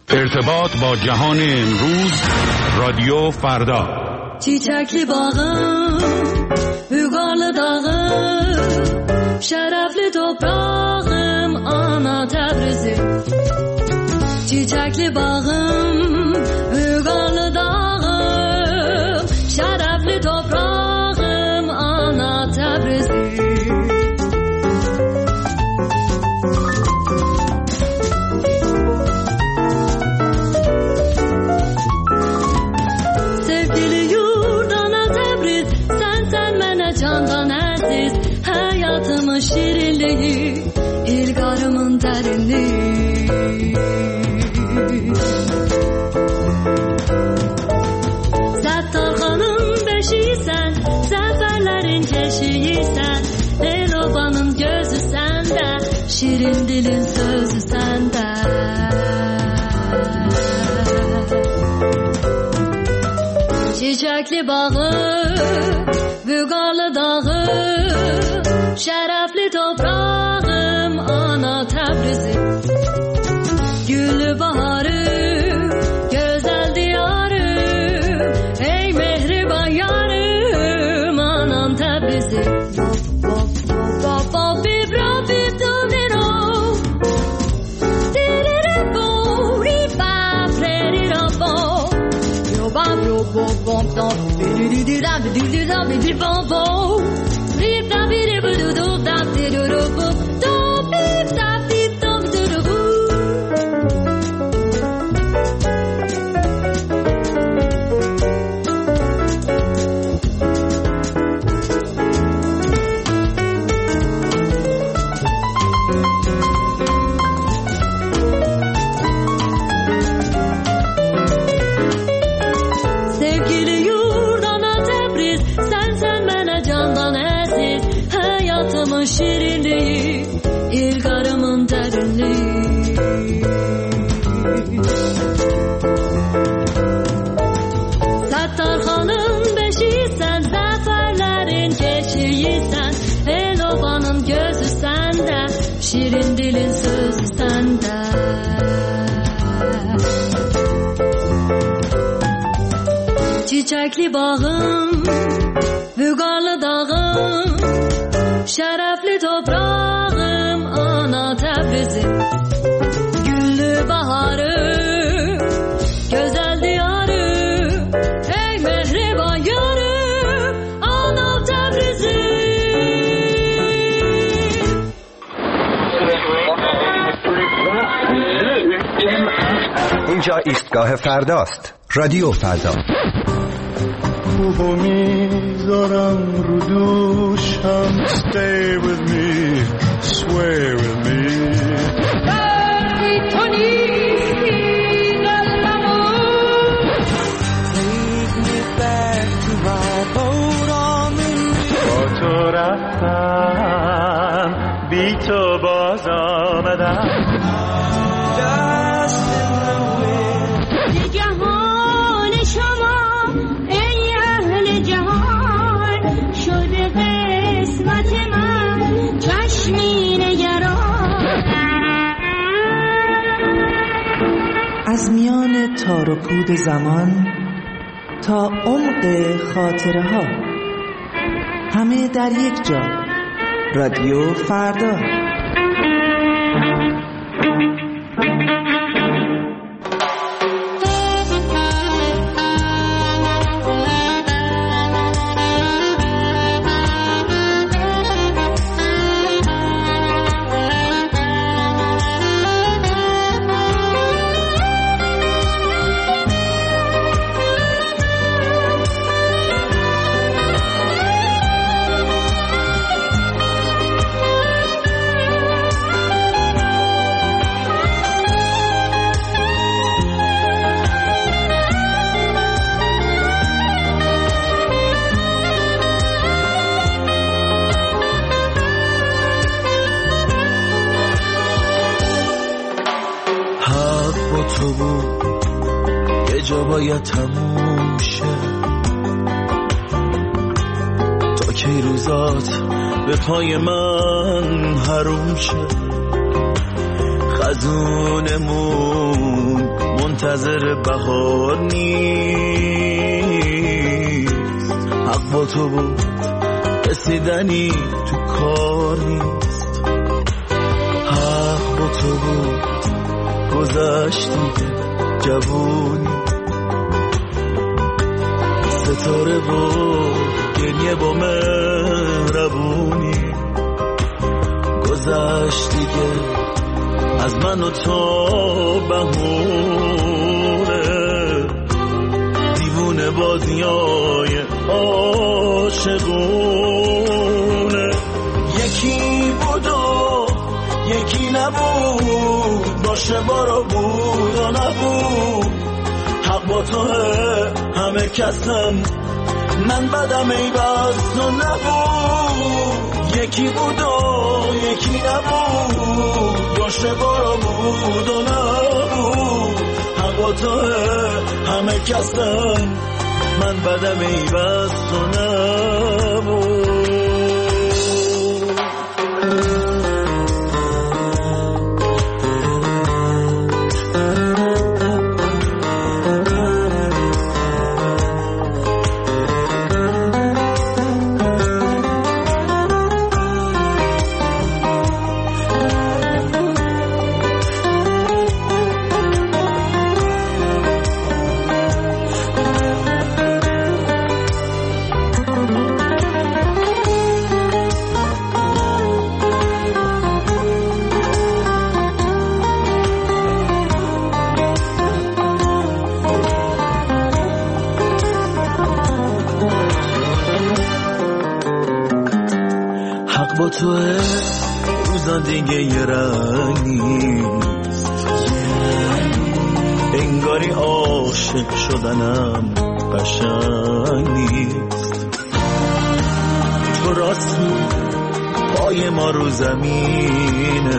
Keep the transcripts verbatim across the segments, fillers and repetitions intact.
ارتباط با جهان امروز، رادیو فردا. چیچکلی باغم، بوگال داغم، شرفلی toprağım, ana Tebrizim. Çiçekli bağım, bوگال dağım, şerefli toprağım, ana Tebrizim. Sevgili yurt, ana Tebriz, sen sen mene candan aziz, hayatımın şirinliği, ilgarımın derinliği. Settarxanın beşiysen, zaferlerin keşiysen, Elobanın gözü sende, şirin dilin sözü sende. Çiçekli bağı, bوگال dağı, şerefli toprağım, ana Tebrizim. Güllü baharım, güzel diyarım, ey mehriban yarım, anam Tebrizim. Şirinliği, ilgarımın derinliği. Settarxanın beşiysen, zaferlerin keşiysen, Elobanın gözü sende, şirin dilin sözü sende. Çiçekli bağım, bوگال dağım, şerefli toprağım, ana Tebrizim. Güllü baharım, güzel diyarım, ey mehriban yarım, ana Tebrizim. اینجا ایستگاه فرداست. رادیو فردا. خوبو میذارم رو دوشم. Stay with me, sway with me. ای تو نیستی قلبمو. Take me back to my boat on the Nile. با تو رفتم، بی تو باز آمدم. Dust in the wind. جهان شما شده قسمت من، چشمی نگران. از میان تار و پود زمان تا عمق خاطره ها، همه در یک جا. رادیو فردا. تو بود یه جا باید تموم شه، تا کی روزات به پای من حروم شه. خزونمون منتظر بهار نیست. حق با تو بود رسیدنی تو کار نیست. حق با تو بود گذشتی جوونی. ستاره بود گریه با مهربونی. گذشتی که از من و تو بهونه. دیوونه بازیای عاشقونه. یکی بود و یکی نبود. باشه بارو بود و نبود. حق با توه همه کسم. من بدم ای بس تو نبود. یکی بود و یکی نبود. باشه بارو بود و نبود. حق با توه همه کسم. من بدم ای بس تو نبود. با توه روزا دیگه یه رنگ نیست. انگاری عاشق شدنم قشنگ نیست. تو راست پای ما رو زمینه.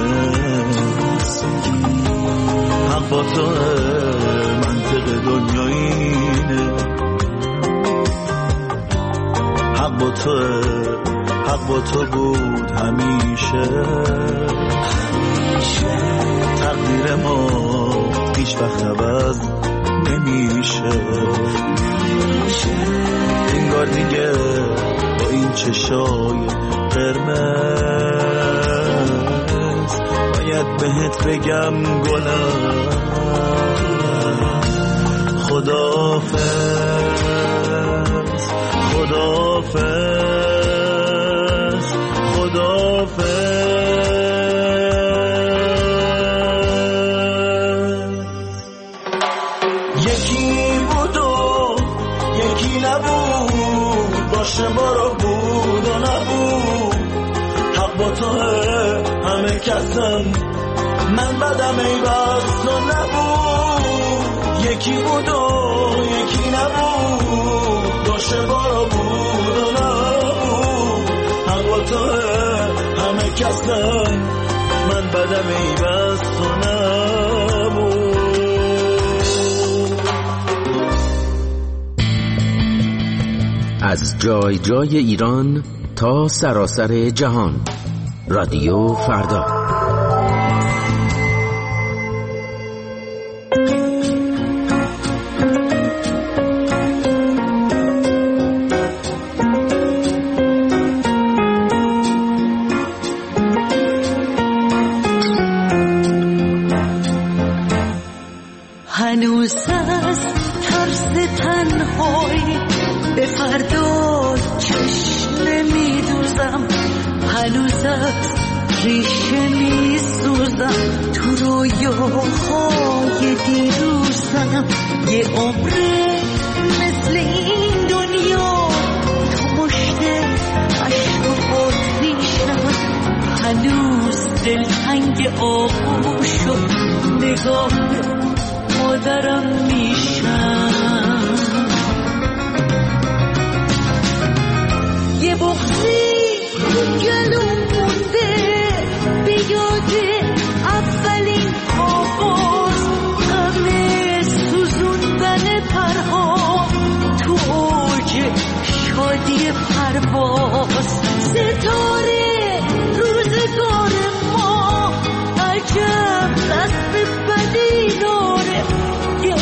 حق با توه منطق دنیا اینه. حق با توه حق با تو بود همیشه. تقدیر ما هیچ وقت عوض نمیشه. انگار دیگه با این چشای قرمز باید بهت بگم گلم خداحافظ خداحافظ خداحافظ. یکی بود و یکی نبود. باشه بارو بود و نبود. حق با توه همه کسم. من بدم ای بس تو نبود. یکی بود و یکی نبود. باشه بارو بود و نبود. حق با توه همه کسم. من بدم ای بس تو نبود. از جای جای ایران تا سراسر جهان. رادیو فردا. هنوز از ترس تنهایی به فردا چشم نمیدوزم. هنوز از ریشه میسوزم تو رویاهای دیروزم. یه عمره مثل این دنیا تو مشت عشق و آتیشم. هنوز دلتنگ آغوش و نگاه مادرم میشم. یه بغضی گلوم مونده به یاد اولین آغاز. غم سوزوندن پرها تو اوج شادی پرواز. ستاره روزگار ما عجب دست بدی داره. یه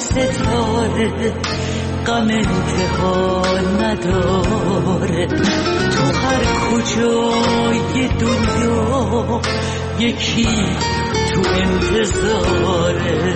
ستاره غم انتها نداره تو هر کجای دنیا یکی تو انتظاره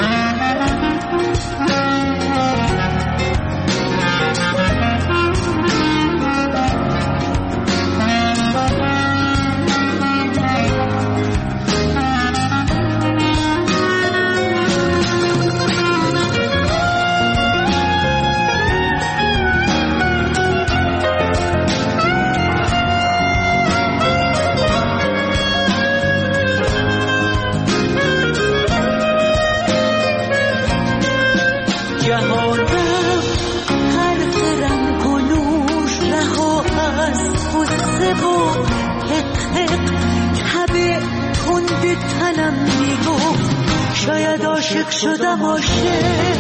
تنم میگفت شاید عاشق شدم عاشق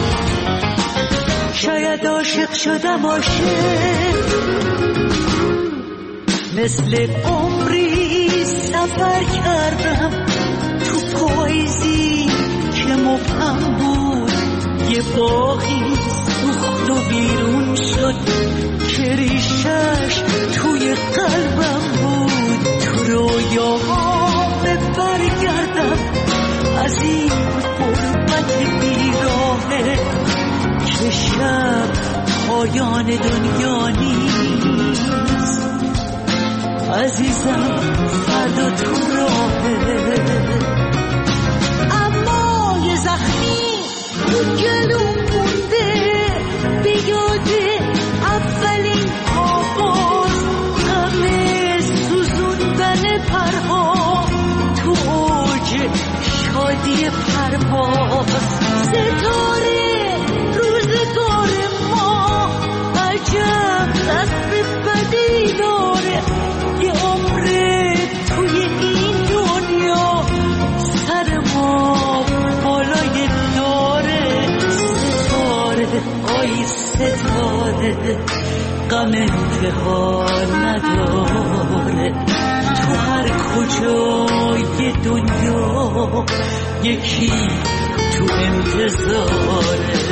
شاید عاشق شدم عاشق مثل عمری سفر کردم تو پاییزی که مبهم بود یه باغی سوخت و بیرون شد که ریشش توی قلبم بود تو رویاها برگردم از این غربت بیراهه که شب پایان دنیا نیست عزیزم فردا تو راهه اما یه زخمی تو گلوم مونده بیاده اولین آواز غم سوزوندن پرها تو اوج شادی پرواز ستاره روزگار ما عجب دست بدی داره یه عمر توی این دنیا سر ما بالای داره ستاره آی ستاره غم انتها نداره تو هر کجای دنیا یکی تو انتظاره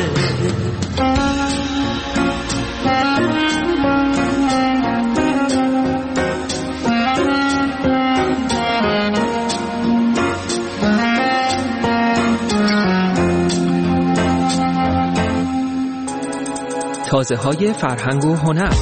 تازه های فرهنگ و هنر.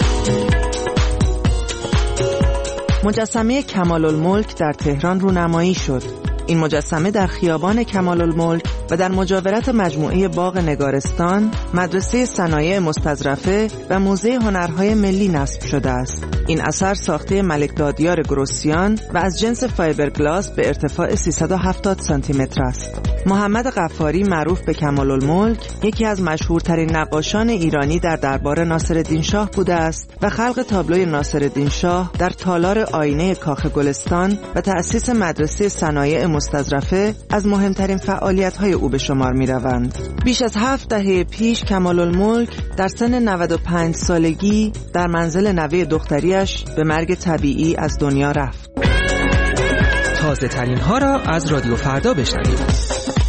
مجسمه کمال الملک در تهران رونمایی شد. این مجسمه در خیابان کمال الملک و در مجاورت مجموعه باغ نگارستان، مدرسه صنایع مستظرفه و موزه هنرهای ملی نصب شده است. این اثر ساخته ملک دادیار گروسیان و از جنس فایبرگلاس به ارتفاع سیصد و هفتاد سانتی متر است. محمد غفاری معروف به کمال الملک یکی از مشهورترین نقاشان ایرانی در دربار ناصرالدین شاه بوده است و خلق تابلوی ناصرالدین شاه در تالار آینه کاخ گلستان و تأسیس مدرسه صنایع مستظرفه از مهمترین فعالیت‌های او به شمار می‌روند. بیش از هفت دهه پیش کمال الملک در سن نود و پنج سالگی در منزل نوه دختریش به مرگ طبیعی از دنیا رفت. تازه ترین ها را از رادیو فردا بشنوید.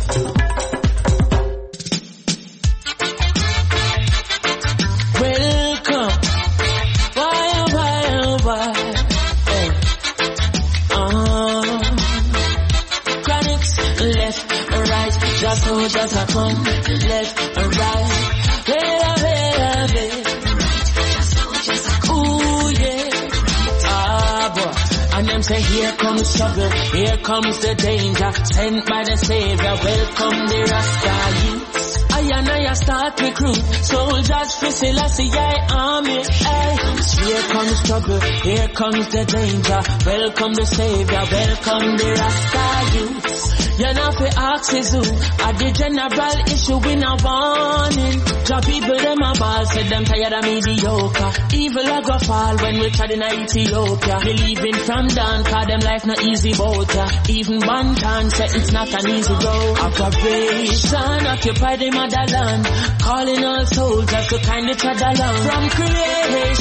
Just so just a come left and right, better, better, better. Ooh yeah, ah boy. And them say here comes struggle, here comes the danger. Sent by the Savior, welcome the Rasta youths. I and I start recruit soldiers for Selassie army. Hey. Here comes trouble, here comes the danger. Welcome the Savior, welcome the Rasta youths. You're not for axes who at the general issue we not warning. Job people them a ball, said them tired of mediocre. Evil a go fall when we tried in Ethiopia. Believing from down, cause them life not easy bout ya. Even Bantan said it's not an easy road. Operation occupy the motherland, calling all soldiers to kindly tread along. From creation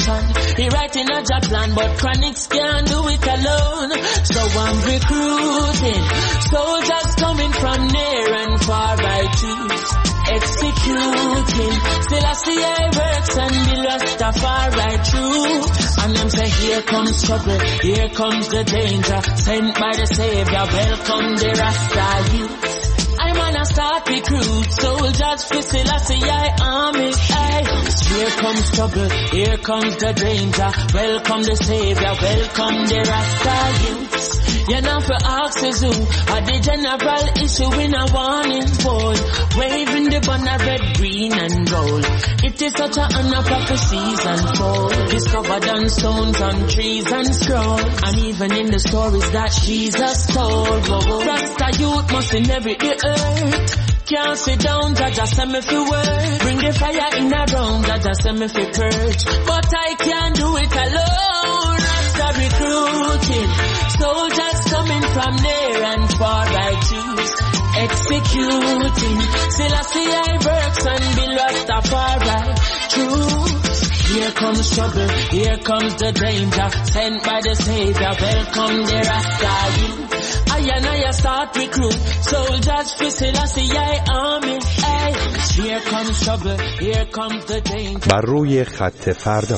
He writing a job plan, but chronics can't do it alone. So I'm recruiting soldiers coming from near and far. I choose executing. Still I see I works and be Rastafari true. And them say here comes trouble, here comes the danger. Sent by the Savior, welcome the Rasta youth. I wanna start recruit soldiers for Selassie I army. Aye. Here comes trouble, here comes the danger. Welcome the Savior, welcome the Rasta youth. You know for axes who are the general issue in a warning pole. Waving the banner red, green and gold. It is such an honor prophecies unfold. Discovered on stones, on trees and scroll. And even in the stories that Jesus told. Whoa, Rasta youth must inherit the earth. Can't sit down, Jaja send me for work. Bring the fire in a room, Jaja send me for purge. But I can't do it alone. Rasta recruiting soldiers coming from near and far. I choose executing. Still I see I works and be Rastafari truth. Here comes trouble, here comes the danger. Sent by the Savior, welcome the Rasta youth. I and I start recruit soldiers for Selassie I army. Ay. Here comes trouble, here comes the danger. بر روی خط فردا.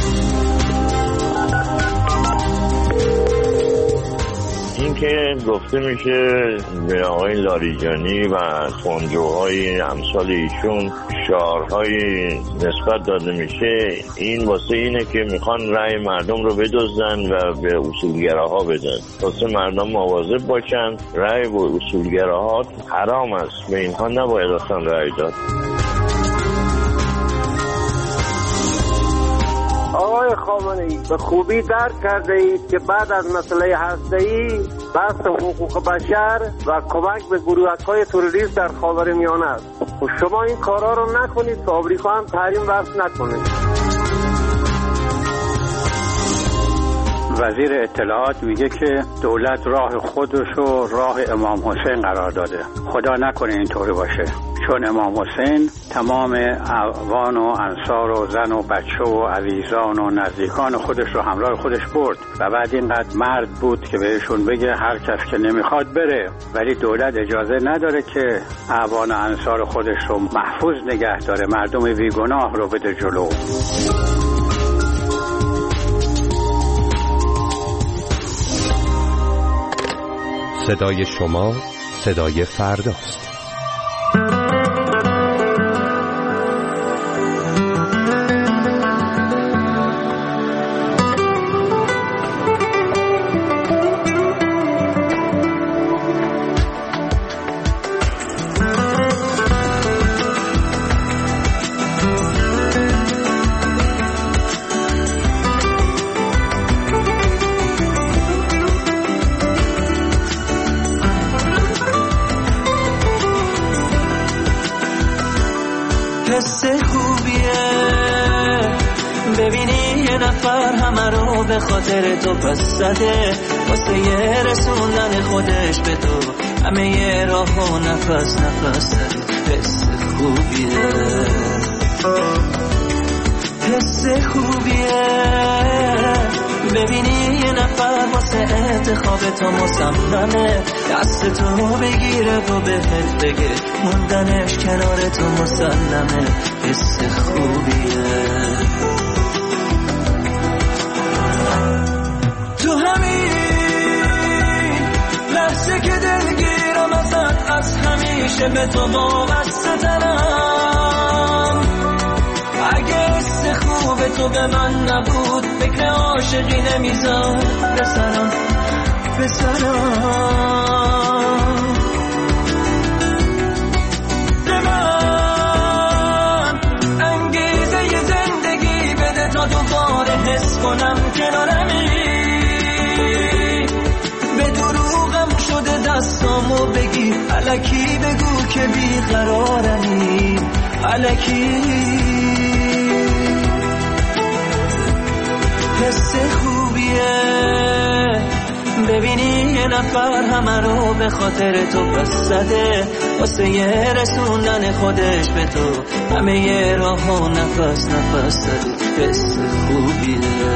این که گفته میشه به آقای لاریجانی و خونجوهای امثال ایشون شعارهای نسبت داده میشه، این واسه اینه که میخوان رأی مردم رو بدزدن و به اصولگراها بدن. واسه مردم مواظب باشن، رأی به اصولگراها حرام است، به اینها نباید اصلا رأی داد. آقای خامنه‌ای به خوبی درک کرده اید که بعد از مسئله هسته‌ای بحث حقوق بشر و کمک به گروه‌های تروریست در خاورمیانه است. و شما این کارا رو نکنید که آمریکا هم تحریم وضع نکنه. وزیر اطلاعات میگه که دولت راه خودش رو راه امام حسین قرار داده. خدا نکنه اینطوری باشه، چون امام حسین تمام اعوان و انصار و زن و بچه و عزیزان و نزدیکان خودش رو همراه خودش برد و بعد اینقدر مرد بود که بهشون بگه هر کس که نمیخواد بره، ولی دولت اجازه نداره که اعوان و انصار خودش رو محفوظ نگه داره، مردم بیگناه رو بده جلو. صدای شما صدای فرداست. به خاطر تو پس زده واسه یه رسوندن خودش به تو همه یه راه و نفس نفس زده. حس خوبیه، حس خوبیه ببینی یه نفر واسه انتخاب تو مصممه دست تو بگیره و بهت بگه موندنش کنار تو مسلمه. حس خوبیه تو همین لحظه که دلگیرم ازت، از همیشه به تو وابسته ترم. اگه حس خوب تو به من نبود فکر عاشقی نمیذار بسرم بسرم. به من انگیزه ی زندگی بده تا دوباره حس کنم کنارمی. به دروغم شده دستامو بگی الکی بگو که بیقرارمی الکی. حس خوبیه ببینی یه نفر همه رو به خاطر تو پس زده واسه یه رسوندن خودش به تو همه یه راه و نفس نفس زده. حس خوبیه،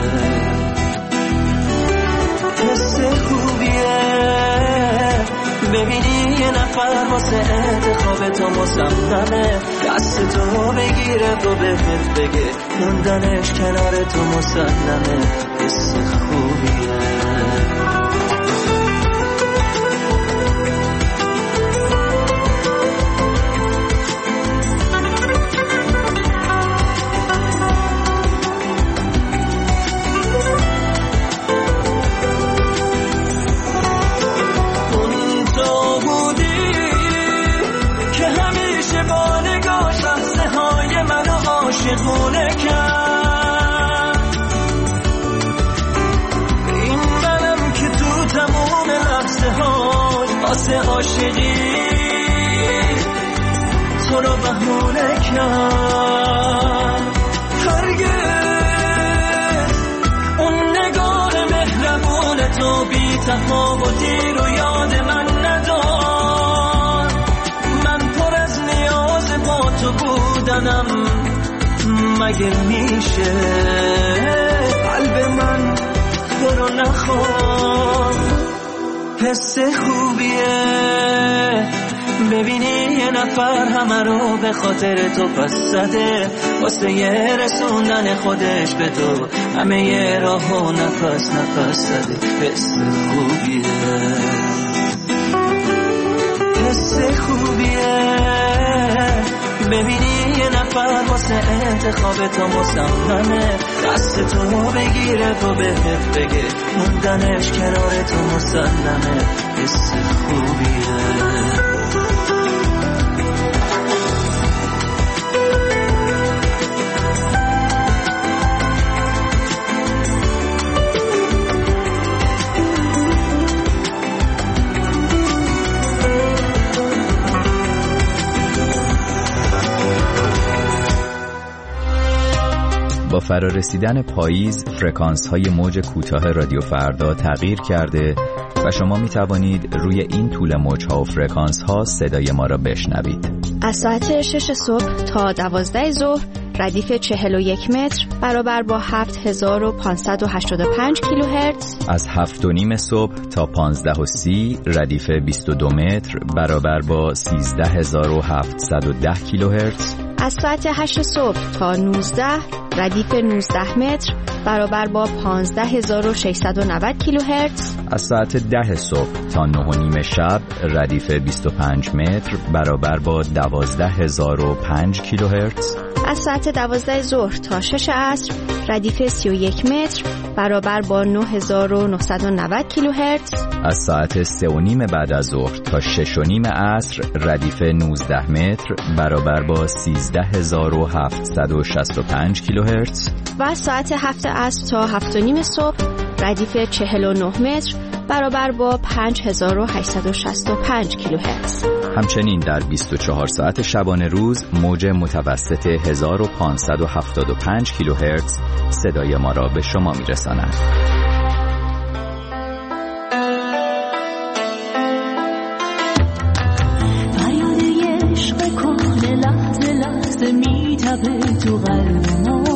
حس خوبیه. ببینی یه نفر واسه انتخاب تو مصممه، دست تو بگیره و بهت بگه موندنش کنار تو مسلمه، حس خوبیه. عاشقونه کرد این منم که تو تمام لحظه ها واسه عاشقی تو رو بهونه کرد. هرگز اون نگاه مهربون تو بی تفاوتی رو یاد من ندار. من پر از نیاز با تو بودنم، مگه میشه قلب من تو رو نخواد؟ حس خوبیه ببینی یه نفر همه رو به خاطر تو پس زده، واسه یه رسوندن خودش به تو همه یه راهو نفس نفس زده. حس خوبیه، حس خوبیه ببینی یه نفر واسه انتخاب تو مصممه، دست تو بگیره و بهت بگه موندنش کنار تو مسلمه. حس خوبیه. با فرارسیدن پاییز فرکانس های موج کوتاه رادیو فردا تغییر کرده و شما می توانید روی این طول موج ها و فرکانس ها صدای ما را بشنوید. از ساعت شش صبح تا دوازده ظهر ردیف چهل و یک متر برابر با هفت هزار و پانصد و هشتاد و پنج کیلوهرتز. از هفت و نیم صبح تا پانزده و سی ردیف بیست و دو متر برابر با سیزده هزار و هفتصد و ده کیلوهرتز. از ساعت هشت صبح تا نوزده ردیف نوزده متر برابر با پانزده هزار و ششصد و نود کیلوهرتز. از ساعت ده صبح تا نه و نیم شب ردیف بیست و پنج متر برابر با دوازده هزار و پنج کیلوهرتز. از ساعت دوازده ظهر تا شش عصر ردیف سی و یک متر برابر با نه هزار و نهصد و نود کیلوهرتز. از ساعت سه و نیم بعد از ظهر تا شش و نیم عصر ردیف نوزده متر برابر با سیزده هزار و هفتصد و شصت و پنج کیلوهرتز. و از ساعت هفت عصر تا هفت و نیم صبح ردیف چهل و نه متر برابر با پنج هزار و هشتصد و شصت و پنج کیلوهرتز. همچنین در بیست و چهار ساعت شبانه روز موج متوسط هزار و پانصد و هفتاد و پنج کیلوهرتز صدای ما را به شما میرساند. فریاد عشق کهنه لحظه لحظه میتپه تو قلب ما،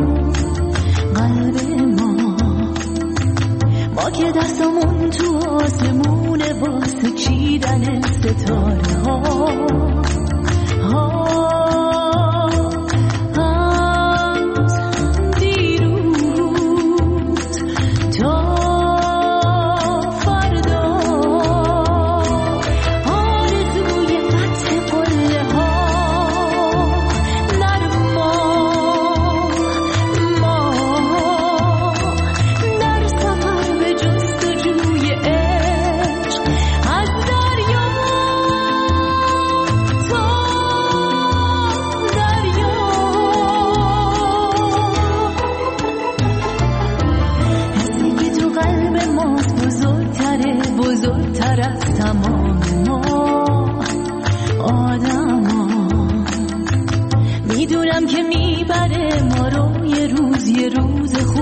قلب ما ما که دستمون تو آسمونه واسه چیدن ستاره ها. میدونم که میبره ما رو یه روز یه روز خوب